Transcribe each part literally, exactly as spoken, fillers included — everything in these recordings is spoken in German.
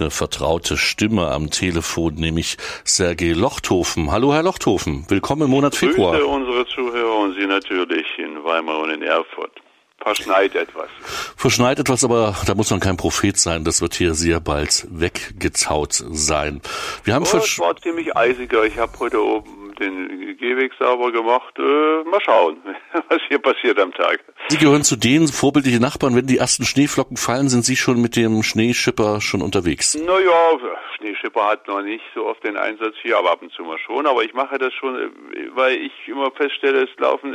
eine vertraute Stimme am Telefon, nämlich Sergei Lochthofen. Hallo Herr Lochthofen, willkommen im Monat Februar. Grüße unsere Zuhörer und Sie natürlich in Weimar und in Erfurt. Verschneit etwas. Verschneit etwas, aber da muss man kein Prophet sein. Das wird hier sehr bald weggetaut sein. Wir haben oh, es war ziemlich eisiger. Ich habe heute oben den Gehweg sauber gemacht. Äh, mal schauen, was hier passiert am Tag. Sie gehören zu den vorbildlichen Nachbarn. Wenn die ersten Schneeflocken fallen, sind Sie schon mit dem Schneeschipper schon unterwegs? Naja, Schneeschipper hat noch nicht so oft den Einsatz hier, aber ab und zu mal schon. Aber ich mache das schon, weil ich immer feststelle, es laufen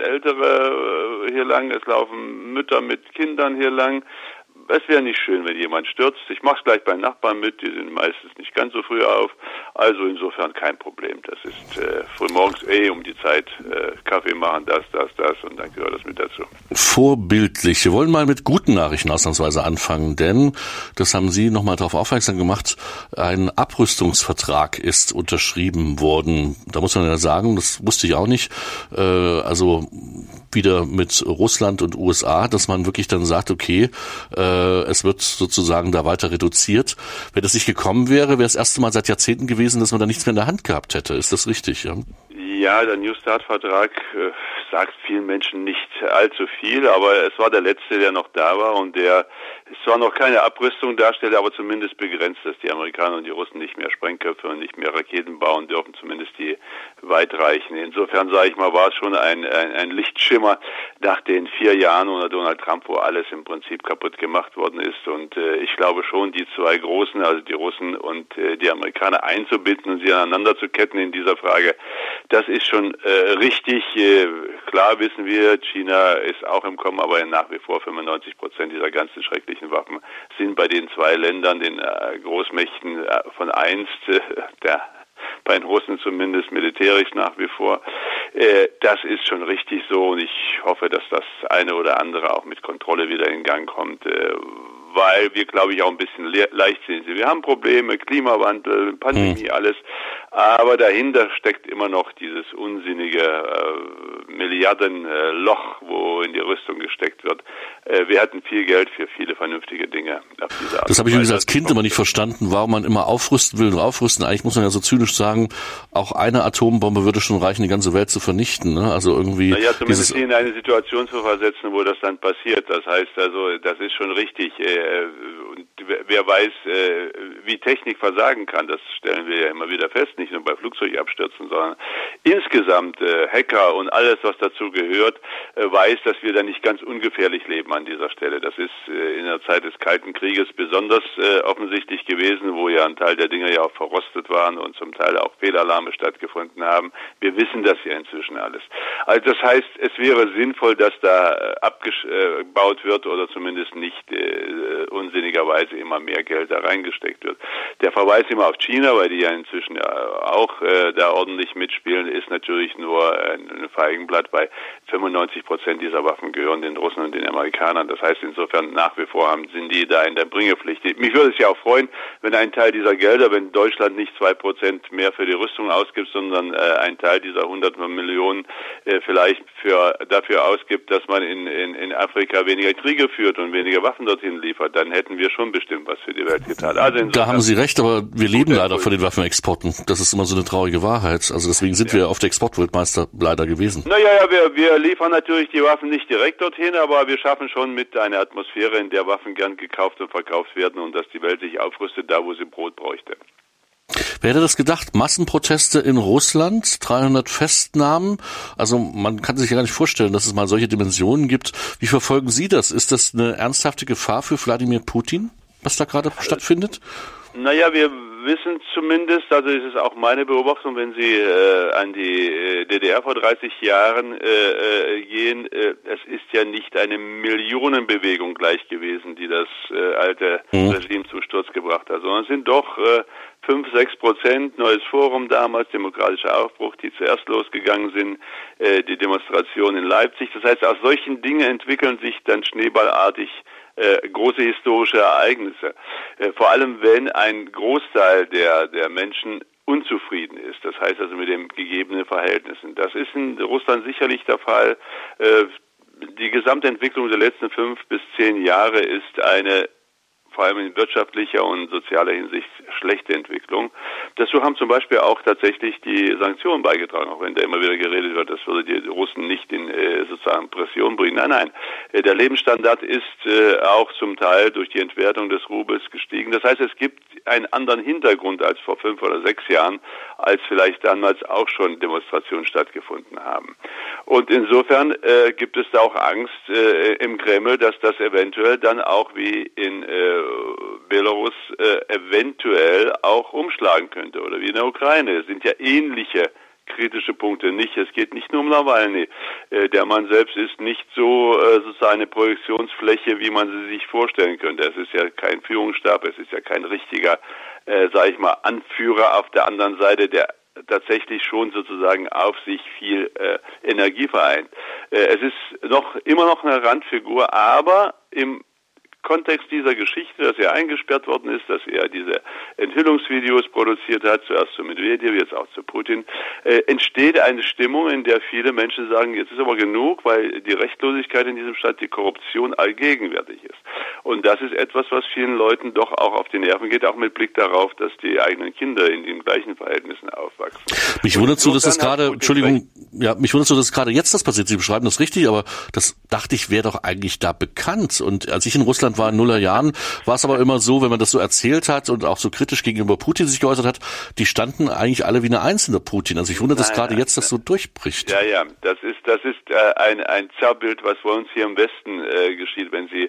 Ältere hier lang, es laufen Mütter mit Kindern hier lang. Es wäre nicht schön, wenn jemand stürzt. Ich mache es gleich bei Nachbarn mit, die sind meistens nicht ganz so früh auf. Also insofern kein Problem. Das ist äh, frühmorgens eh um die Zeit äh, Kaffee machen, das, das, das und dann gehört das mit dazu. Vorbildlich. Wir wollen mal mit guten Nachrichten ausnahmsweise anfangen, denn, das haben Sie nochmal darauf aufmerksam gemacht, ein Abrüstungsvertrag ist unterschrieben worden. Da muss man ja sagen, das wusste ich auch nicht, äh, also wieder mit Russland und U S A, dass man wirklich dann sagt, okay, äh, es wird sozusagen da weiter reduziert. Wenn das nicht gekommen wäre, wäre das erste Mal seit Jahrzehnten gewesen, dass man da nichts mehr in der Hand gehabt hätte. Ist das richtig? Ja, ja der New Start-Vertrag äh, sagt vielen Menschen nicht allzu viel, aber es war der letzte, der noch da war und der zwar noch keine Abrüstung darstellt, aber zumindest begrenzt, dass die Amerikaner und die Russen nicht mehr Sprengköpfe und nicht mehr Raketen bauen dürfen, zumindest die weitreichen. Insofern, sage ich mal, war es schon ein, ein, ein Lichtschimmer nach den vier Jahren unter Donald Trump, wo alles im Prinzip kaputt gemacht worden ist. Und äh, ich glaube schon, die zwei Großen, also die Russen und äh, die Amerikaner einzubinden und sie aneinander zu ketten in dieser Frage, das ist schon äh, richtig. Äh, klar wissen wir, China ist auch im Kommen, aber nach wie vor fünfundneunzig Prozent dieser ganzen schrecklichen Waffen sind bei den zwei Ländern, den äh, Großmächten äh, von einst, äh, der bei den Russen zumindest militärisch nach wie vor. Äh, das ist schon richtig so und ich hoffe, dass das eine oder andere auch mit Kontrolle wieder in Gang kommt, äh, weil wir, glaube ich, auch ein bisschen le- leichtsinnig sind. Wir haben Probleme, Klimawandel, Pandemie, hm. alles, aber dahinter steckt immer noch dieses unsinnige äh, Milliardenloch, äh, wo in die Rüstung gesteckt wird. Äh, wir hatten viel Geld für viele vernünftige Dinge auf diese Art. Das habe ich übrigens als Kind immer nicht verstanden, warum man immer aufrüsten will und aufrüsten. Eigentlich muss man ja so zynisch sagen, auch eine Atombombe würde schon reichen, die ganze Welt zu vernichten. Ne? Also irgendwie. Naja, zumindest sie in eine Situation zu versetzen, wo das dann passiert. Das heißt also, das ist schon richtig. Äh, und wer weiß, äh, wie Technik versagen kann, das stellen wir ja immer wieder fest, nicht nur bei Flugzeugabstürzen, sondern insgesamt äh, Hacker und alles, was dazu gehört, äh, weiß, dass wir da nicht ganz ungefährlich leben an dieser Stelle. Das ist äh, in der Zeit des Kalten Krieges besonders äh, offensichtlich gewesen, wo ja ein Teil der Dinge ja auch verrostet waren und zum Teil auch Fehlalarme stattgefunden haben. Wir wissen das ja inzwischen alles. Also das heißt, es wäre sinnvoll, dass da äh, abgebaut wird oder zumindest nicht äh, unsinnigerweise immer mehr Geld da reingesteckt wird. Der Verweis immer auf China, weil die ja inzwischen ja auch äh, da ordentlich mitspielen, ist natürlich nur ein, ein Feigenblatt, weil fünfundneunzig Prozent dieser Waffen gehören den Russen und den Amerikanern. Das heißt insofern nach wie vor haben, sind die da in der Bringepflicht. Mich würde es ja auch freuen, wenn ein Teil dieser Gelder, wenn Deutschland nicht zwei Prozent mehr für die Rüstung ausgibt, sondern äh, ein Teil dieser hundert Millionen äh, vielleicht für dafür ausgibt, dass man in, in, in Afrika weniger Kriege führt und weniger Waffen dorthin liefert, dann hätten wir schon bestimmt was für die Welt getan. Also da haben Sie recht, aber wir leben leider von den Waffenexporten. Das ist immer so eine traurige Wahrheit. Also deswegen sind ja. wir auf der Exportweltmeister leider gewesen. Naja, ja, wir, wir liefern natürlich die Waffen nicht direkt dorthin, aber wir schaffen schon mit einer Atmosphäre, in der Waffen gern gekauft und verkauft werden und dass die Welt sich aufrüstet, da wo sie Brot bräuchte. Wer hätte das gedacht? Massenproteste in Russland, dreihundert Festnahmen. Also man kann sich ja gar nicht vorstellen, dass es mal solche Dimensionen gibt. Wie verfolgen Sie das? Ist das eine ernsthafte Gefahr für Wladimir Putin, was da gerade äh, stattfindet? Naja, wir wissen zumindest, also es ist auch meine Beobachtung, wenn Sie äh, an die äh, D D R vor dreißig Jahren äh, gehen, äh, es ist ja nicht eine Millionenbewegung gleich gewesen, die das äh, alte mhm. Regime zum Sturz gebracht hat, sondern es sind doch äh, fünf, sechs Prozent, neues Forum damals, demokratischer Aufbruch, die zuerst losgegangen sind, äh, die Demonstration in Leipzig. Das heißt, aus solchen Dingen entwickeln sich dann schneeballartig Äh, große historische Ereignisse. Äh, vor allem, wenn ein Großteil der, der Menschen unzufrieden ist. Das heißt also mit den gegebenen Verhältnissen. Das ist in Russland sicherlich der Fall. Äh, die Gesamtentwicklung der letzten fünf bis zehn Jahre ist eine vor allem in wirtschaftlicher und sozialer Hinsicht schlechte Entwicklung. Dazu haben zum Beispiel auch tatsächlich die Sanktionen beigetragen, auch wenn da immer wieder geredet wird, das würde die Russen nicht in äh, sozusagen Pression bringen. Nein, nein, äh, der Lebensstandard ist äh, auch zum Teil durch die Entwertung des Rubels gestiegen. Das heißt, es gibt einen anderen Hintergrund als vor fünf oder sechs Jahren, als vielleicht damals auch schon Demonstrationen stattgefunden haben. Und insofern äh, gibt es da auch Angst äh, im Kreml, dass das eventuell dann auch wie in äh, Belarus äh, eventuell auch umschlagen könnte oder wie in der Ukraine. Es sind ja ähnliche kritische Punkte nicht. Es geht nicht nur um Nawalny. Äh, der Mann selbst ist nicht so äh, sozusagen eine Projektionsfläche, wie man sie sich vorstellen könnte. Es ist ja kein Führungsstab, es ist ja kein richtiger, äh, sage ich mal, Anführer auf der anderen Seite, der tatsächlich schon sozusagen auf sich viel äh, Energie vereint. Äh, es ist noch immer noch eine Randfigur, aber im Kontext dieser Geschichte, dass er eingesperrt worden ist, dass er diese Enthüllungsvideos produziert hat, zuerst zu Medvedev, jetzt auch zu Putin, äh, entsteht eine Stimmung, in der viele Menschen sagen, jetzt ist aber genug, weil die Rechtlosigkeit in diesem Staat, die Korruption allgegenwärtig ist. Und das ist etwas, was vielen Leuten doch auch auf die Nerven geht, auch mit Blick darauf, dass die eigenen Kinder in den gleichen Verhältnissen aufwachsen. Mich wundert so, dass das gerade, Entschuldigung, ja, mich wundert so, dass gerade jetzt das passiert. Sie beschreiben das richtig, aber das dachte ich, wäre doch eigentlich da bekannt. Und als ich in Russland war in Nullerjahren, war es aber immer so, wenn man das so erzählt hat und auch so kritisch gegenüber Putin sich geäußert hat, die standen eigentlich alle wie eine einzelne Putin. Also ich wundere, dass gerade jetzt das so durchbricht. Ja, ja, das ist das ist äh, ein ein Zerrbild, was bei uns hier im Westen äh, geschieht. Wenn Sie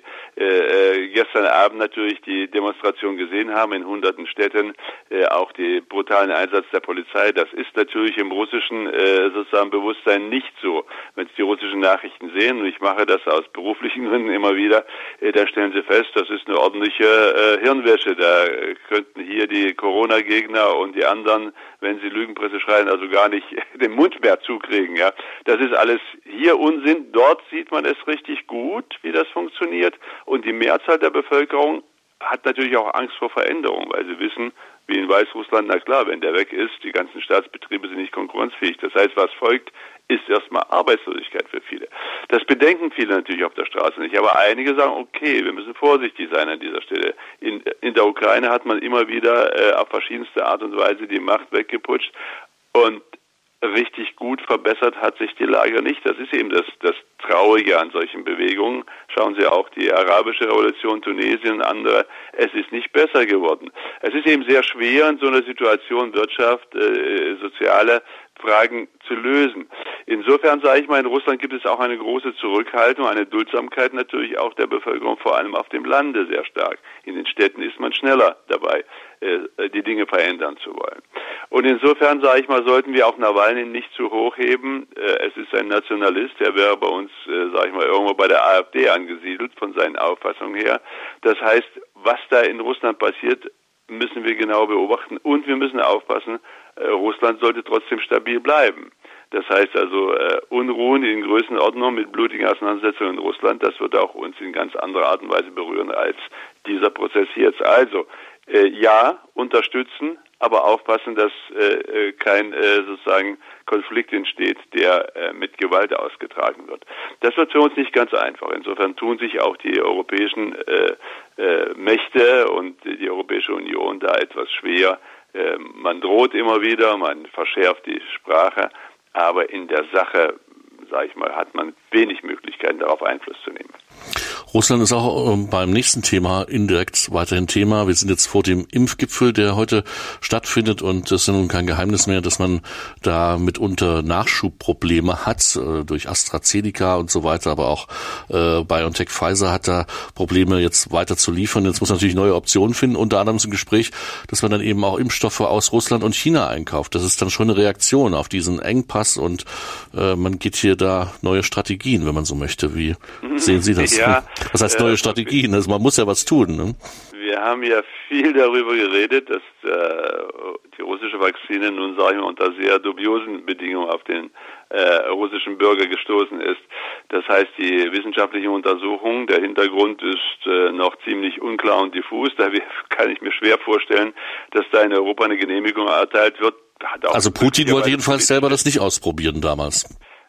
äh, gestern Abend natürlich die Demonstration gesehen haben in hunderten Städten, äh, auch die brutalen Einsatz der Polizei, das ist natürlich im russischen äh, sozusagen Bewusstsein nicht so. Wenn Sie die russischen Nachrichten sehen, und ich mache das aus beruflichen Gründen immer wieder, äh, da stellen Sie fest, das ist eine ordentliche äh, Hirnwäsche. Da äh, könnten hier die Corona-Gegner und die anderen, wenn sie Lügenpresse schreien, also gar nicht den Mund mehr zukriegen. Ja, das ist alles hier Unsinn. Dort sieht man es richtig gut, wie das funktioniert. Und die Mehrzahl der Bevölkerung hat natürlich auch Angst vor Veränderung, weil sie wissen, wie in Weißrussland, na klar, wenn der weg ist, die ganzen Staatsbetriebe sind nicht konkurrenzfähig. Das heißt, was folgt, ist erstmal Arbeitslosigkeit für viele. Das bedenken viele natürlich auf der Straße nicht. Aber einige sagen, okay, wir müssen vorsichtig sein an dieser Stelle. In, in der Ukraine hat man immer wieder äh, auf verschiedenste Art und Weise die Macht weggeputscht. Und richtig gut verbessert hat sich die Lage nicht. Das ist eben das, das Traurige an solchen Bewegungen. Schauen Sie auch die arabische Revolution, Tunesien und andere. Es ist nicht besser geworden. Es ist eben sehr schwer, in so einer Situation Wirtschaft, äh, soziale Fragen zu lösen. Insofern sage ich mal, in Russland gibt es auch eine große Zurückhaltung, eine Duldsamkeit natürlich auch der Bevölkerung, vor allem auf dem Lande sehr stark. In den Städten ist man schneller dabei, die Dinge verändern zu wollen. Und insofern sage ich mal, sollten wir auch Nawalny nicht zu hoch heben. Es ist ein Nationalist, der wäre bei uns, sage ich mal, irgendwo bei der AfD angesiedelt, von seinen Auffassungen her. Das heißt, was da in Russland passiert, müssen wir genau beobachten und wir müssen aufpassen, äh, Russland sollte trotzdem stabil bleiben. Das heißt also, äh, Unruhen in Größenordnung mit blutigen Auseinandersetzungen in Russland, das wird auch uns in ganz anderer Art und Weise berühren als dieser Prozess jetzt. Also, äh, ja, unterstützen, aber aufpassen, dass äh, kein äh, sozusagen Konflikt entsteht, der äh, mit Gewalt ausgetragen wird. Das wird für uns nicht ganz einfach. Insofern tun sich auch die europäischen äh, äh, Mächte und die Europäische Union da etwas schwer. Äh, man droht immer wieder, man verschärft die Sprache, aber in der Sache, sage ich mal, hat man wenig Möglichkeiten, darauf Einfluss zu nehmen. Russland ist auch ähm, beim nächsten Thema indirekt weiterhin Thema. Wir sind jetzt vor dem Impfgipfel, der heute stattfindet, und es ist nun kein Geheimnis mehr, dass man da mitunter Nachschubprobleme hat, äh, durch AstraZeneca und so weiter, aber auch äh, BioNTech Pfizer hat da Probleme, jetzt weiter zu liefern. Jetzt muss man natürlich neue Optionen finden, unter anderem zum Gespräch, dass man dann eben auch Impfstoffe aus Russland und China einkauft. Das ist dann schon eine Reaktion auf diesen Engpass, und äh, man geht hier da neue Strategien, wenn man so möchte. Wie sehen Sie das? Ja. Was heißt neue Strategien? Also man muss ja was tun. Ne? Wir haben ja viel darüber geredet, dass äh, die russische Vakzine nun, sagen wir, unter sehr dubiosen Bedingungen auf den äh, russischen Bürger gestoßen ist. Das heißt, die wissenschaftliche Untersuchung, der Hintergrund ist äh, noch ziemlich unklar und diffus. Da kann ich mir schwer vorstellen, dass da in Europa eine Genehmigung erteilt wird. Also Putin wollte jedenfalls selber das nicht ausprobieren damals.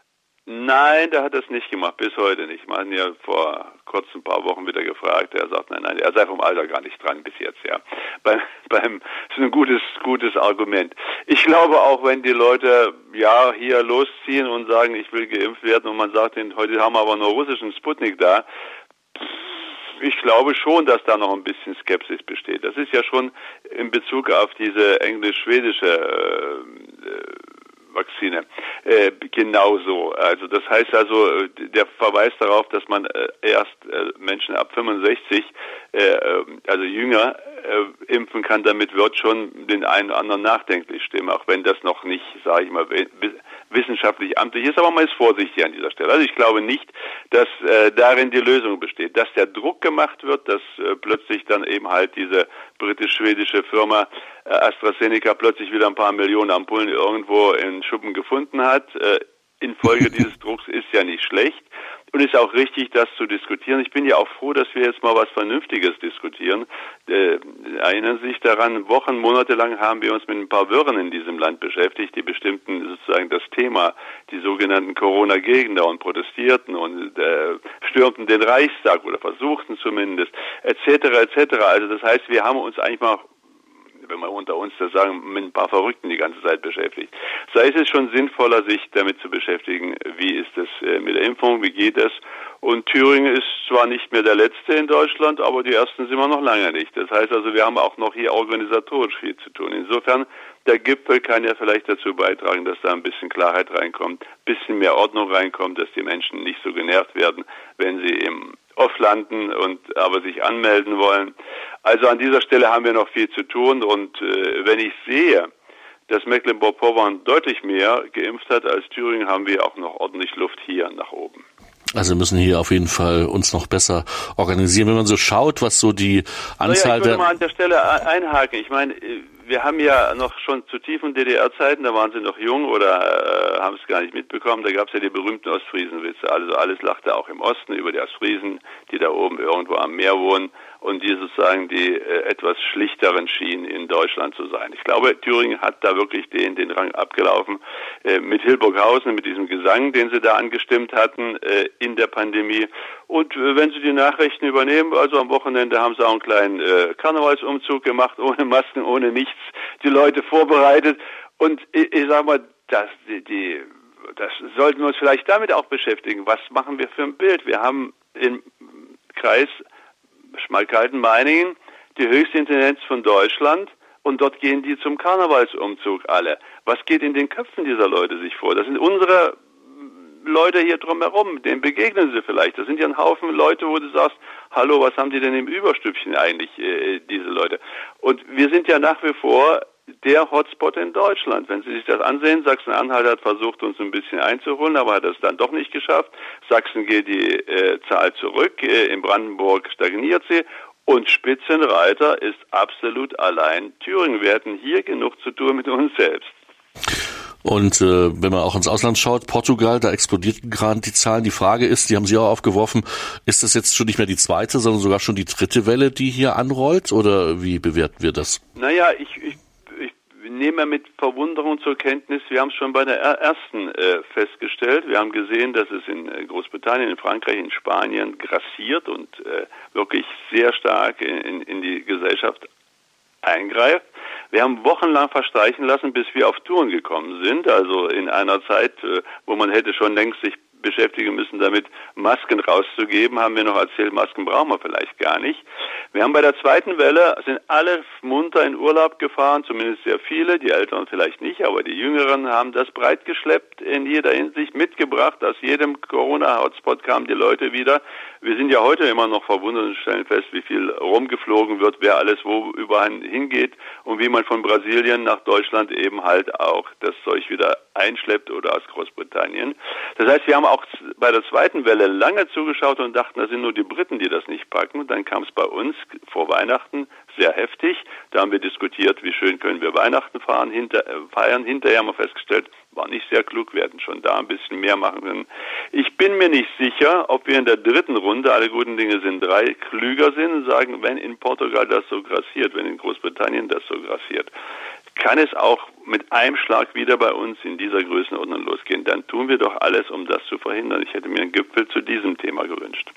Nein, der hat das nicht gemacht, bis heute nicht. Man hat ihn ja vor kurz ein paar Wochen wieder gefragt. Er sagt, nein, nein, er sei vom Alter gar nicht dran bis jetzt, ja. Beim, beim, das ist ein gutes, gutes Argument. Ich glaube auch, wenn die Leute, ja, hier losziehen und sagen, ich will geimpft werden und man sagt ihnen, heute haben wir aber nur russischen Sputnik da. Ich glaube schon, dass da noch ein bisschen Skepsis besteht. Das ist ja schon in Bezug auf diese englisch-schwedische äh, Vakzine äh, genauso. Also das heißt also, der Verweis darauf, dass man äh, erst äh, Menschen ab fünfundsechzig, äh, also jünger, äh, impfen kann, damit wird schon den einen oder anderen nachdenklich stimmen, auch wenn das noch nicht, sage ich mal, wissenschaftlich amtlich ist, aber man ist vorsichtig an dieser Stelle. Also ich glaube nicht, dass äh, darin die Lösung besteht. Dass der Druck gemacht wird, dass äh, plötzlich dann eben halt diese britisch-schwedische Firma äh, AstraZeneca plötzlich wieder ein paar Millionen Ampullen irgendwo in Schuppen gefunden hat, äh, infolge dieses Drucks ist ja nicht schlecht und ist auch richtig, das zu diskutieren. Ich bin ja auch froh, dass wir jetzt mal was Vernünftiges diskutieren. Äh, erinnern Sie sich daran, Wochen, Monate lang haben wir uns mit ein paar Wirren in diesem Land beschäftigt, die bestimmten sozusagen das Thema, die sogenannten Corona-Gegner und protestierten und äh, stürmten den Reichstag oder versuchten zumindest, et cetera et cetera. Also das heißt, wir haben uns eigentlich mal, wenn wir unter uns das sagen, mit ein paar Verrückten die ganze Zeit beschäftigt. Sei es schon sinnvoller, sich damit zu beschäftigen, wie ist es mit der Impfung, wie geht es? Und Thüringen ist zwar nicht mehr der Letzte in Deutschland, aber die Ersten sind wir noch lange nicht. Das heißt also, wir haben auch noch hier organisatorisch viel zu tun. Insofern, der Gipfel kann ja vielleicht dazu beitragen, dass da ein bisschen Klarheit reinkommt, ein bisschen mehr Ordnung reinkommt, dass die Menschen nicht so genervt werden, wenn sie im Off landen und aber sich anmelden wollen. Also an dieser Stelle haben wir noch viel zu tun und äh, wenn ich sehe, dass Mecklenburg-Vorpommern deutlich mehr geimpft hat als Thüringen, haben wir auch noch ordentlich Luft hier nach oben. Also wir müssen hier auf jeden Fall uns noch besser organisieren. Wenn man so schaut, was so die Anzahl der... Ich würde mal an der Stelle einhaken. Ich meine, wir haben ja noch schon zu tiefen D D R-Zeiten, da waren sie noch jung oder äh, haben es gar nicht mitbekommen, da gab es ja die berühmten Ostfriesenwitze. Also alles lachte auch im Osten über die Ostfriesen, die da oben irgendwo am Meer wohnen und die sozusagen die äh, etwas schlichteren schienen in Deutschland zu sein. Ich glaube, Thüringen hat da wirklich den, den Rang abgelaufen. Äh, mit Hildburghausen, mit diesem Gesang, den sie da angestimmt hatten äh, in der Pandemie. Und äh, wenn Sie die Nachrichten übernehmen, also am Wochenende haben sie auch einen kleinen äh, Karnevalsumzug gemacht, ohne Masken, ohne nichts, die Leute vorbereitet. Und ich, ich sag mal, das, die, die, das sollten wir uns vielleicht damit auch beschäftigen. Was machen wir für ein Bild? Wir haben im Kreis Schmalkalden-Meiningen die höchste Inzidenz von Deutschland und dort gehen die zum Karnevalsumzug alle. Was geht in den Köpfen dieser Leute sich vor? Das sind unsere Leute hier drumherum, denen begegnen sie vielleicht. Das sind ja ein Haufen Leute, wo du sagst, hallo, was haben die denn im Überstübchen eigentlich, äh, diese Leute? Und wir sind ja nach wie vor der Hotspot in Deutschland. Wenn Sie sich das ansehen, Sachsen-Anhalt hat versucht, uns ein bisschen einzuholen, aber hat es dann doch nicht geschafft. Sachsen geht die äh, Zahl zurück, äh, in Brandenburg stagniert sie und Spitzenreiter ist absolut allein Thüringen. Wir hätten hier genug zu tun mit uns selbst. Und äh, wenn man auch ins Ausland schaut, Portugal, da explodierten gerade die Zahlen. Die Frage ist, die haben Sie auch aufgeworfen, ist das jetzt schon nicht mehr die zweite, sondern sogar schon die dritte Welle, die hier anrollt? Oder wie bewerten wir das? Naja, ich, ich, ich nehme mit Verwunderung zur Kenntnis, wir haben es schon bei der ersten äh, festgestellt. Wir haben gesehen, dass es in Großbritannien, in Frankreich, in Spanien grassiert und äh, wirklich sehr stark in, in die Gesellschaft eingreift. Wir haben wochenlang verstreichen lassen, bis wir auf Touren gekommen sind, also in einer Zeit, wo man hätte schon längst sich beschäftigen müssen, damit Masken rauszugeben, haben wir noch erzählt, Masken brauchen wir vielleicht gar nicht. Wir haben bei der zweiten Welle, sind alle munter in Urlaub gefahren, zumindest sehr viele, die Älteren vielleicht nicht, aber die Jüngeren haben das breit geschleppt, in jeder Hinsicht mitgebracht. Aus jedem Corona-Hotspot kamen die Leute wieder. Wir sind ja heute immer noch verwundert und stellen fest, wie viel rumgeflogen wird, wer alles wo überall hingeht und wie man von Brasilien nach Deutschland eben halt auch das Zeug wieder einschleppt oder aus Großbritannien. Das heißt, wir haben auch bei der zweiten Welle lange zugeschaut und dachten, das sind nur die Briten, die das nicht packen. Und dann kam es bei uns vor Weihnachten sehr heftig. Da haben wir diskutiert, wie schön können wir Weihnachten fahren, hinter, äh, feiern. Hinterher haben wir festgestellt, war nicht sehr klug, wir hätten schon da ein bisschen mehr machen können. Ich bin mir nicht sicher, ob wir in der dritten Runde, alle guten Dinge sind drei, klüger sind und sagen, wenn in Portugal das so grassiert, wenn in Großbritannien das so grassiert, kann es auch mit einem Schlag wieder bei uns in dieser Größenordnung losgehen. Dann tun wir doch alles, um das zu verhindern. Ich hätte mir einen Gipfel zu diesem Thema gewünscht.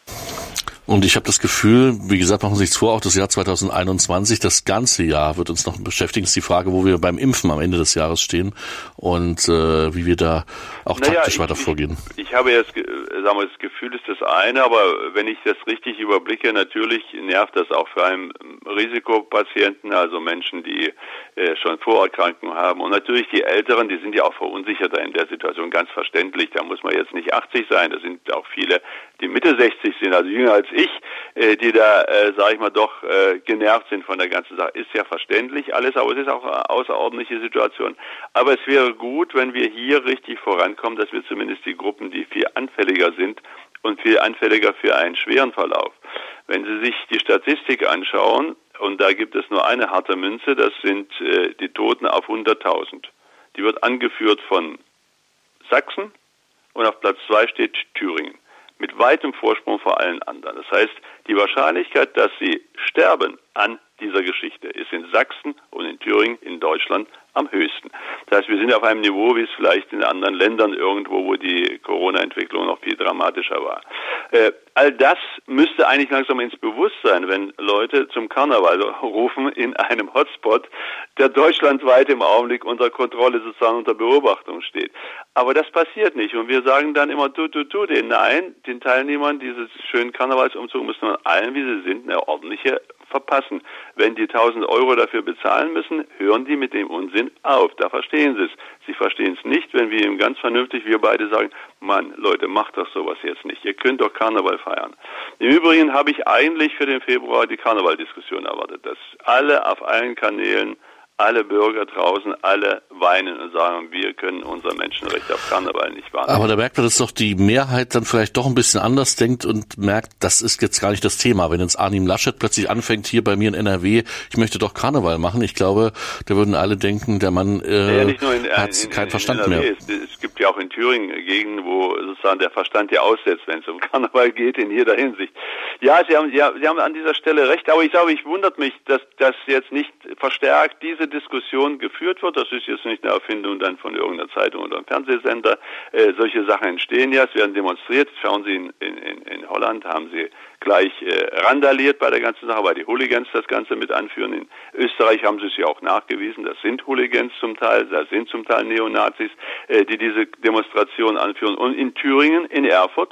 Und ich habe das Gefühl, wie gesagt, machen Sie sich vor, auch das Jahr zwanzig einundzwanzig, das ganze Jahr wird uns noch beschäftigen. Das ist die Frage, wo wir beim Impfen am Ende des Jahres stehen und äh, wie wir da auch naja, taktisch ich, weiter vorgehen. Ich, ich habe jetzt, sagen wir, das Gefühl ist das eine, aber wenn ich das richtig überblicke, natürlich nervt das auch für einen Risikopatienten, also Menschen, die äh, schon Vorerkrankungen haben. Und natürlich die Älteren, die sind ja auch verunsicherter in der Situation, ganz verständlich. Da muss man jetzt nicht achtzig sein, da sind auch viele, die Mitte sechzig sind, also jünger als ich, äh, die da, äh, sage ich mal, doch äh, genervt sind von der ganzen Sache. Ist ja verständlich alles, aber es ist auch eine außerordentliche Situation. Aber es wäre gut, wenn wir hier richtig vorankommen, dass wir zumindest die Gruppen, die viel anfälliger sind und viel anfälliger für einen schweren Verlauf. Wenn Sie sich die Statistik anschauen, und da gibt es nur eine harte Münze, das sind äh, die Toten auf hunderttausend. Die wird angeführt von Sachsen und auf Platz zwei steht Thüringen. Mit weitem Vorsprung vor allen anderen. Das heißt, die Wahrscheinlichkeit, dass sie sterben an dieser Geschichte, ist in Sachsen und in Thüringen in Deutschland am höchsten. Das heißt, wir sind auf einem Niveau, wie es vielleicht in anderen Ländern irgendwo, wo die Corona-Entwicklung noch viel dramatischer war. Äh, all das müsste eigentlich langsam ins Bewusstsein, wenn Leute zum Karneval rufen in einem Hotspot, der deutschlandweit im Augenblick unter Kontrolle, sozusagen unter Beobachtung steht. Aber das passiert nicht. Und wir sagen dann immer, tu, tu, tu, den Nein, den Teilnehmern dieses schönen Karnevalsumzugs müssen wir allen, wie sie sind, eine ordentliche verpassen. Wenn die tausend Euro dafür bezahlen müssen, hören die mit dem Unsinn auf. Da verstehen sie es. Sie verstehen es nicht, wenn wir ihm ganz vernünftig, wir beide sagen, Mann, Leute, macht doch sowas jetzt nicht. Ihr könnt doch Karneval feiern. Im Übrigen habe ich eigentlich für den Februar die Karnevaldiskussion erwartet, dass alle auf allen Kanälen, alle Bürger draußen, alle weinen und sagen, wir können unser Menschenrecht auf Karneval nicht wahrnehmen. Aber da merkt man, dass doch die Mehrheit dann vielleicht doch ein bisschen anders denkt und merkt, das ist jetzt gar nicht das Thema. Wenn jetzt Armin Laschet plötzlich anfängt, hier bei mir in N R W, ich möchte doch Karneval machen, ich glaube, da würden alle denken, der Mann äh, ja, nicht nur in, hat in, keinen in, Verstand in N R W. mehr. Es, es gibt ja auch in Thüringen Gegenden, wo sozusagen der Verstand ja aussetzt, wenn es um Karneval geht, in jeder Hinsicht. Ja, Sie haben, ja, Sie haben an dieser Stelle recht, aber ich glaube, ich wundert mich, dass das jetzt nicht verstärkt diese Diskussion geführt wird. Das ist jetzt nicht eine Erfindung dann von irgendeiner Zeitung oder einem Fernsehsender. Äh, solche Sachen entstehen ja, es werden demonstriert. Schauen Sie, in, in, in Holland haben sie gleich äh, randaliert bei der ganzen Sache, weil die Hooligans das Ganze mit anführen. In Österreich haben sie es ja auch nachgewiesen, das sind Hooligans zum Teil, das sind zum Teil Neonazis, äh, die diese Demonstration anführen. Und in Thüringen, in Erfurt,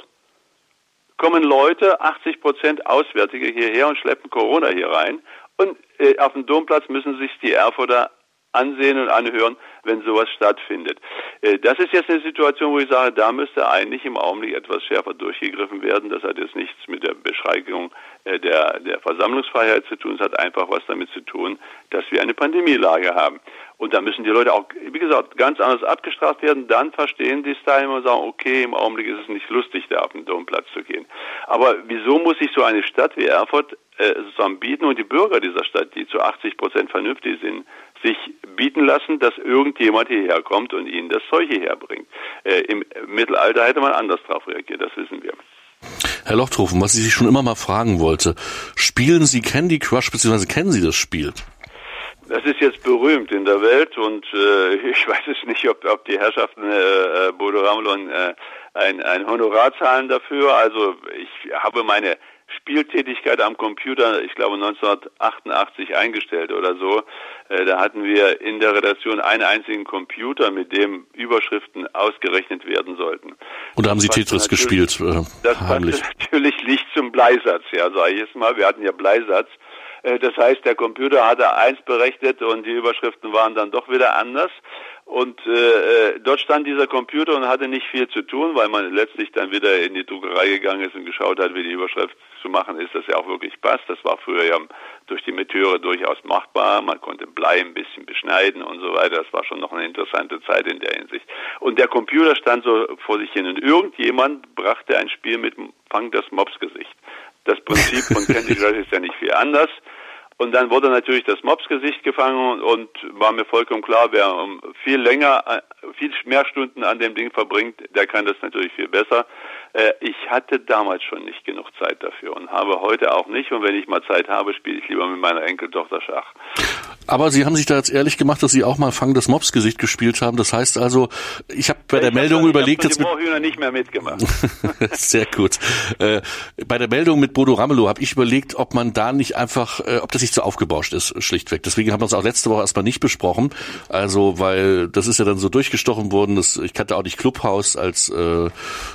kommen Leute, achtzig Prozent Auswärtige hierher und schleppen Corona hier rein. Und äh, auf dem Domplatz müssen sich die Erfurter ansehen und anhören, wenn sowas stattfindet. Äh, das ist jetzt eine Situation, wo ich sage, da müsste eigentlich im Augenblick etwas schärfer durchgegriffen werden. Das hat jetzt nichts mit der Beschränkung äh, der, der Versammlungsfreiheit zu tun. Es hat einfach was damit zu tun, dass wir eine Pandemielage haben. Und da müssen die Leute auch, wie gesagt, ganz anders abgestraft werden. Dann verstehen die Teilnehmer und sagen, okay, im Augenblick ist es nicht lustig, da auf den Domplatz zu gehen. Aber wieso muss sich so eine Stadt wie Erfurt äh, sozusagen bieten und die Bürger dieser Stadt, die zu achtzig Prozent vernünftig sind, sich bieten lassen, dass irgendjemand hierher kommt und ihnen das Zeug hierher bringt? Äh, Im Mittelalter hätte man anders darauf reagiert, das wissen wir. Herr Lochthofen, was ich Sie schon immer mal fragen wollte, spielen Sie Candy Crush, beziehungsweise kennen Sie das Spiel? Das ist jetzt berühmt in der Welt und äh, ich weiß es nicht, ob, ob die Herrschaften äh, Bodo Ramelow äh, ein, ein Honorar zahlen dafür. Also ich habe meine Spieltätigkeit am Computer, ich glaube neunzehnhundertachtundachtzig eingestellt oder so. Äh, da hatten wir in der Redaktion einen einzigen Computer, mit dem Überschriften ausgerechnet werden sollten. Und da haben Sie Tetris gespielt, äh, das heimlich. Das natürlich nicht zum Bleisatz, ja, sage ich jetzt mal. Wir hatten ja Bleisatz. Das heißt, der Computer hatte eins berechnet und die Überschriften waren dann doch wieder anders. Und äh, dort stand dieser Computer und hatte nicht viel zu tun, weil man letztlich dann wieder in die Druckerei gegangen ist und geschaut hat, wie die Überschrift zu machen ist, dass ja auch wirklich passt. Das war früher ja durch die Meteore durchaus machbar. Man konnte Blei ein bisschen beschneiden und so weiter. Das war schon noch eine interessante Zeit in der Hinsicht. Und der Computer stand so vor sich hin und irgendjemand brachte ein Spiel mit Fang das Mopsgesicht. Das Prinzip von Candy Crush ist ja nicht viel anders. Und dann wurde natürlich das Mopsgesicht gefangen und war mir vollkommen klar, wer viel länger, viel mehr Stunden an dem Ding verbringt, der kann das natürlich viel besser. Ich hatte damals schon nicht genug Zeit dafür und habe heute auch nicht. Und wenn ich mal Zeit habe, spiele ich lieber mit meiner Enkeltochter Schach. Aber Sie haben sich da jetzt ehrlich gemacht, dass Sie auch mal Fang das Mops-Gesicht gespielt haben. Das heißt also, ich habe bei der ich Meldung hab, überlegt... Ich habe die nicht mehr mitgemacht. Sehr gut. Äh, bei der Meldung mit Bodo Ramelow habe ich überlegt, ob man da nicht einfach, äh, ob das nicht zu aufgebauscht ist, schlichtweg. Deswegen haben wir uns auch letzte Woche erstmal nicht besprochen. Also, weil das ist ja dann so durchgestochen worden. Das, ich kannte auch nicht Clubhouse als äh,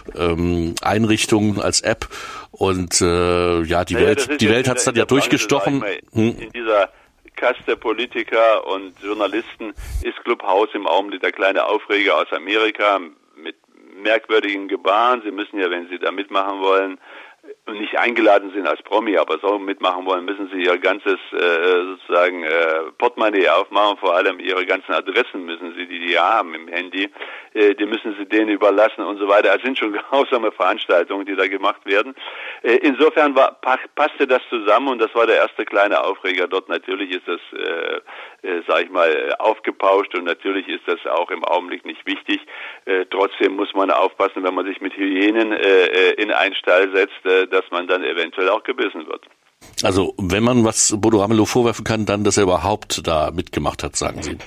ähm, Einrichtung, als App. Und äh, ja, die naja, Welt, die Welt hat es dann ja durchgestochen. Mal, in dieser Kaste Politiker und Journalisten ist Clubhouse im Augenblick der kleine Aufreger aus Amerika mit merkwürdigen Gebaren. Sie müssen ja, wenn Sie da mitmachen wollen, und nicht eingeladen sind als Promi, aber so mitmachen wollen, müssen sie ihr ganzes äh, sozusagen äh, Portemonnaie aufmachen, vor allem ihre ganzen Adressen müssen sie, die die haben im Handy, äh, die müssen sie denen überlassen und so weiter. Es sind schon grausame Veranstaltungen, die da gemacht werden. Äh, insofern war, passte das zusammen und das war der erste kleine Aufreger dort. Natürlich ist das, äh, äh, sag ich mal, aufgepauscht und natürlich ist das auch im Augenblick nicht wichtig. Äh, trotzdem muss man aufpassen, wenn man sich mit Hyänen äh, in einen Stall setzt, äh, dass man dann eventuell auch gebissen wird. Also wenn man was Bodo Ramelow vorwerfen kann, dann, dass er überhaupt da mitgemacht hat, sagen Sie.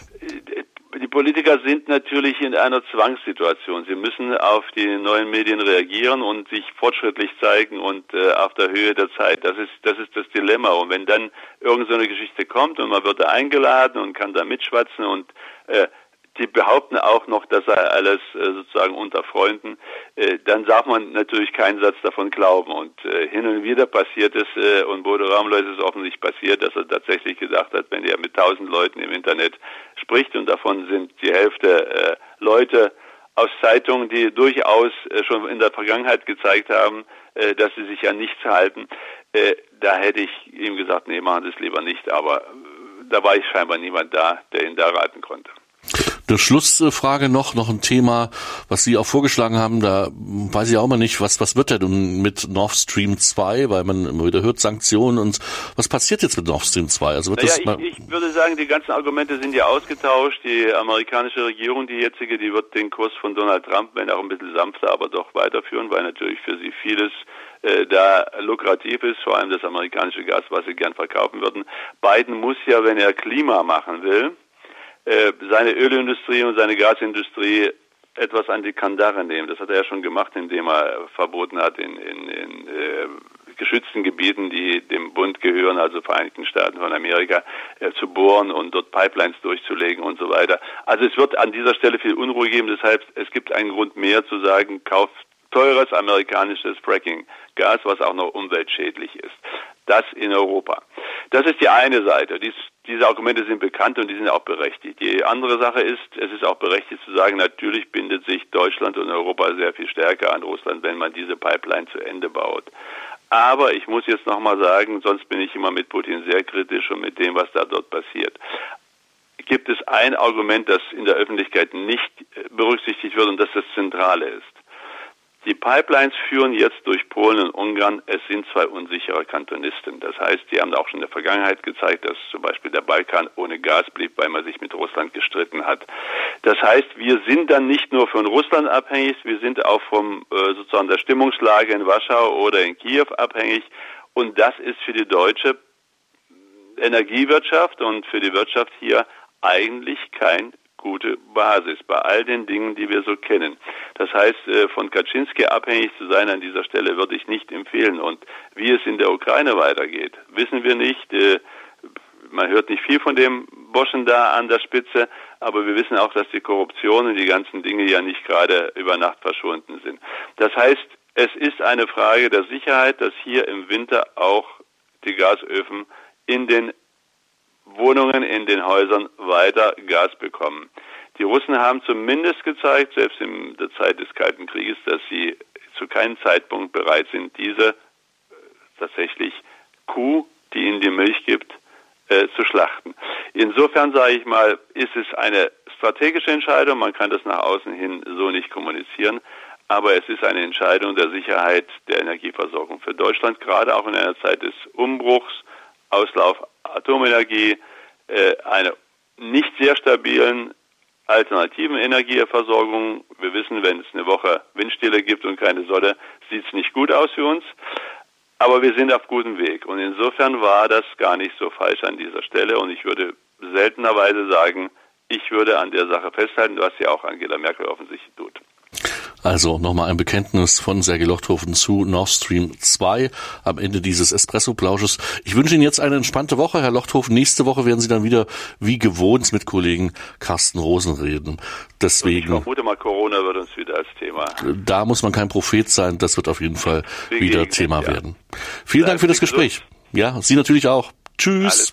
Die Politiker sind natürlich in einer Zwangssituation. Sie müssen auf die neuen Medien reagieren und sich fortschrittlich zeigen und äh, auf der Höhe der Zeit. Das ist das ist das Dilemma. Und wenn dann irgend so eine Geschichte kommt und man wird da eingeladen und kann da mitschwatzen und äh, die behaupten auch noch, das sei alles äh, sozusagen unter Freunden, äh, dann darf man natürlich keinen Satz davon glauben. Und äh, hin und wieder passiert es, äh, und Bodo Ramelow ist es offensichtlich passiert, dass er tatsächlich gedacht hat, wenn er mit tausend Leuten im Internet spricht und davon sind die Hälfte äh, Leute aus Zeitungen, die durchaus äh, schon in der Vergangenheit gezeigt haben, äh, dass sie sich an nichts halten, äh, da hätte ich ihm gesagt, nee, machen Sie es lieber nicht. Aber äh, da war ich scheinbar niemand da, der ihn da raten konnte. Eine Schlussfrage noch, noch ein Thema, was Sie auch vorgeschlagen haben, da weiß ich auch mal nicht, was, was wird denn mit Nord Stream zwei, weil man immer wieder hört Sanktionen und was passiert jetzt mit Nord Stream zwei? Also wird naja, das mal ich, ich würde sagen, die ganzen Argumente sind ja ausgetauscht. Die amerikanische Regierung, die jetzige, die wird den Kurs von Donald Trump, wenn auch ein bisschen sanfter, aber doch weiterführen, weil natürlich für sie vieles äh, da lukrativ ist, vor allem das amerikanische Gas, was sie gern verkaufen würden. Biden muss ja, wenn er Klima machen will, seine Ölindustrie und seine Gasindustrie etwas an die Kandare nehmen. Das hat er ja schon gemacht, indem er verboten hat, in, in, in äh, geschützten Gebieten, die dem Bund gehören, also Vereinigten Staaten von Amerika, äh, zu bohren und dort Pipelines durchzulegen und so weiter. Also es wird an dieser Stelle viel Unruhe geben. Deshalb, es gibt einen Grund mehr zu sagen, kauft teures amerikanisches Fracking-Gas, was auch noch umweltschädlich ist. Das in Europa. Das ist die eine Seite. Dies, diese Argumente sind bekannt und die sind auch berechtigt. Die andere Sache ist, es ist auch berechtigt zu sagen, natürlich bindet sich Deutschland und Europa sehr viel stärker an Russland, wenn man diese Pipeline zu Ende baut. Aber ich muss jetzt nochmal sagen, sonst bin ich immer mit Putin sehr kritisch und mit dem, was da dort passiert. Gibt es ein Argument, das in der Öffentlichkeit nicht berücksichtigt wird und das das Zentrale ist. Die Pipelines führen jetzt durch Polen und Ungarn. Es sind zwei unsichere Kantonisten. Das heißt, die haben auch schon in der Vergangenheit gezeigt, dass zum Beispiel der Balkan ohne Gas blieb, weil man sich mit Russland gestritten hat. Das heißt, wir sind dann nicht nur von Russland abhängig, wir sind auch vom äh, sozusagen der Stimmungslage in Warschau oder in Kiew abhängig. Und das ist für die deutsche Energiewirtschaft und für die Wirtschaft hier eigentlich kein gute Basis bei all den Dingen, die wir so kennen. Das heißt, von Kaczynski abhängig zu sein an dieser Stelle würde ich nicht empfehlen. Und wie es in der Ukraine weitergeht, wissen wir nicht. Man hört nicht viel von dem Burschen da an der Spitze, aber wir wissen auch, dass die Korruption und die ganzen Dinge ja nicht gerade über Nacht verschwunden sind. Das heißt, es ist eine Frage der Sicherheit, dass hier im Winter auch die Gasöfen in den Wohnungen in den Häusern weiter Gas bekommen. Die Russen haben zumindest gezeigt, selbst in der Zeit des Kalten Krieges, dass sie zu keinem Zeitpunkt bereit sind, diese äh, tatsächlich Kuh, die ihnen die Milch gibt, äh, zu schlachten. Insofern sage ich mal, ist es eine strategische Entscheidung, man kann das nach außen hin so nicht kommunizieren, aber es ist eine Entscheidung der Sicherheit der Energieversorgung für Deutschland, gerade auch in einer Zeit des Umbruchs, Auslauf Atomenergie, äh, einer nicht sehr stabilen alternativen Energieversorgung. Wir wissen, wenn es eine Woche Windstille gibt und keine Sonne, sieht es nicht gut aus für uns. Aber wir sind auf gutem Weg. Und insofern war das gar nicht so falsch an dieser Stelle. Und ich würde seltenerweise sagen, ich würde an der Sache festhalten, was ja auch Angela Merkel offensichtlich tut. Also nochmal ein Bekenntnis von Sergej Lochthofen zu Nord Stream zwei am Ende dieses Espresso-Plausches. Ich wünsche Ihnen jetzt eine entspannte Woche, Herr Lochthofen. Nächste Woche werden Sie dann wieder wie gewohnt mit Kollegen Carsten Rosen reden. Deswegen, ich vermute mal, Corona wird uns wieder als Thema. Da muss man kein Prophet sein. Das wird auf jeden Fall wieder Thema ja. werden. Vielen Dank für das Gespräch. Ja, Sie natürlich auch. Tschüss. Alles